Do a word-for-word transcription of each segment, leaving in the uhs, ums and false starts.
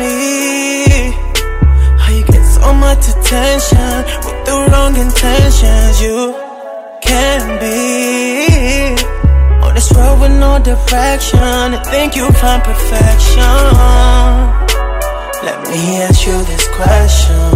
me how you get so much attention with the wrong intentions. You can be on this road with no direction and think you find perfection. Let me ask you this question: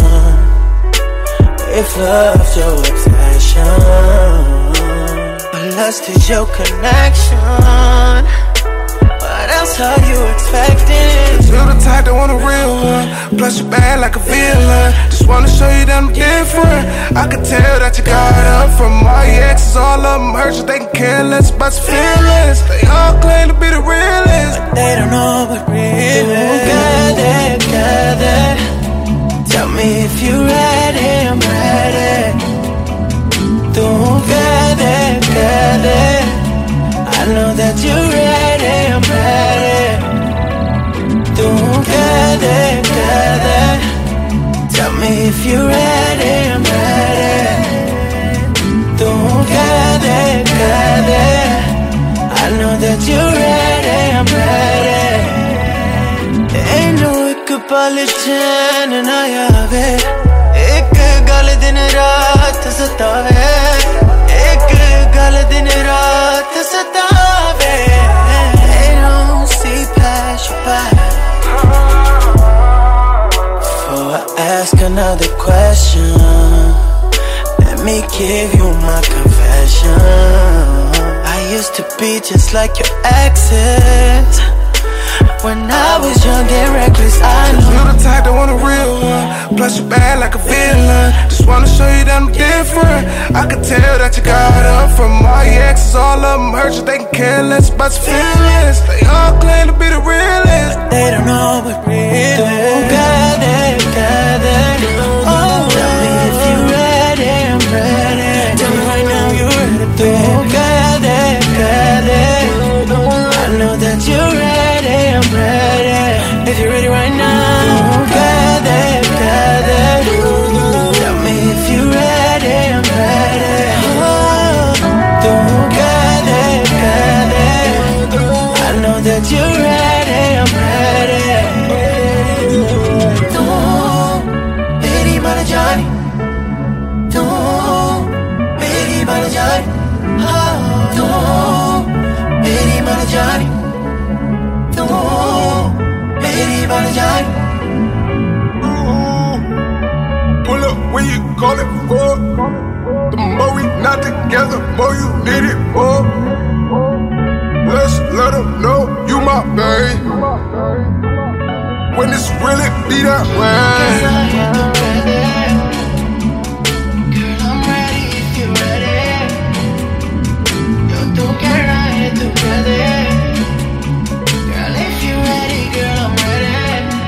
if love's your obsession, but lust is your connection, what else are you expecting? You're the type that want a real one, plus you're bad like a villain. Just wanna show you that I'm different. I can tell that you got up from all your exes. All of them hurt you, they can care less about your feelings. They all claim to be the realest, but they don't know what real is. Together, together, tell me if you're ready, I'm ready. Together, together, I know that you're ready, I'm ready. Together, together, tell me if you're ready, I'm ready. Together, together, I know that you're ready, I'm ready. There ain't no इकबालिशन ना यावे, एक गल दिन रात सतावे, एक गल दिन रात सतावे. They don't see past your back. Before I ask another question, let me give you my confession. I used to be just like your exes. When I was young and reckless, I know you're the type that want a real one, plus you're bad like a villain. Just wanna show you that I'm different. I can tell that you got up from all your exes. All of them hurt you, they can care less about your feelings. They all claim to be the realest, but they don't know what real is. Together, together, oh, tell me if you're ready, I'm ready. Tell me right now you're ready. Together, together, I know that you're ready, I'm ready. If you're ready right now, together, together, tell me if you're ready, I'm ready. Together, together, I know that you're ready, I'm ready. Tu, meri mara jani, tu, meri mara jani, tu, meri mara jani. Pull up when you call it for. The more we not together, more you need it for. Let's let them know you my babe, when it's really be that way. Girl, I'm ready if you're ready. Yo, tú quieres, tú ready. Girl, if you're ready, girl, I'm ready.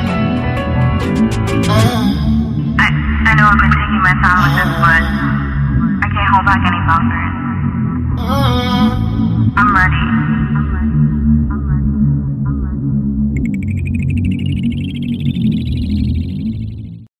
Uh. I, I know I've been taking my time with this, but I can't hold back any longer. I'm ready.